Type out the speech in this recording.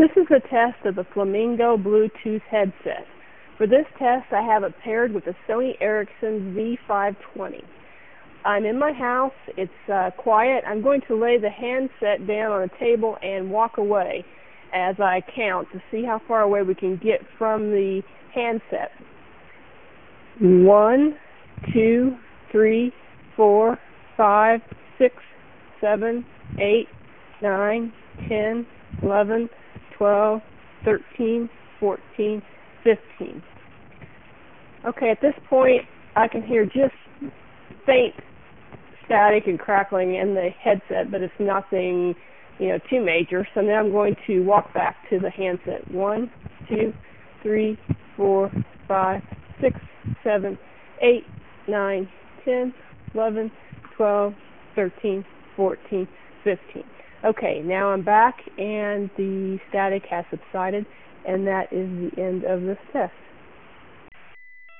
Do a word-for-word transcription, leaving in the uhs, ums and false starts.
This is a test of the Flamingo Bluetooth headset. For this test, I have it paired with the Sony Ericsson V five twenty. I'm in my house. It's uh, quiet. I'm going to lay the handset down on a table and walk away as I count to see how far away we can get from the handset. One, two, three, four, five, six, seven, eight, nine, ten, eleven, twelve, thirteen, fourteen, fifteen. Okay, at this point I can hear just faint static and crackling in the headset, but it's nothing, you know, too major. So now I'm going to walk back to the handset. One, two, three, four, five, six, seven, eight, nine, ten, eleven, twelve, thirteen, fourteen, fifteen. Okay, now I'm back and the static has subsided, and that is the end of this test.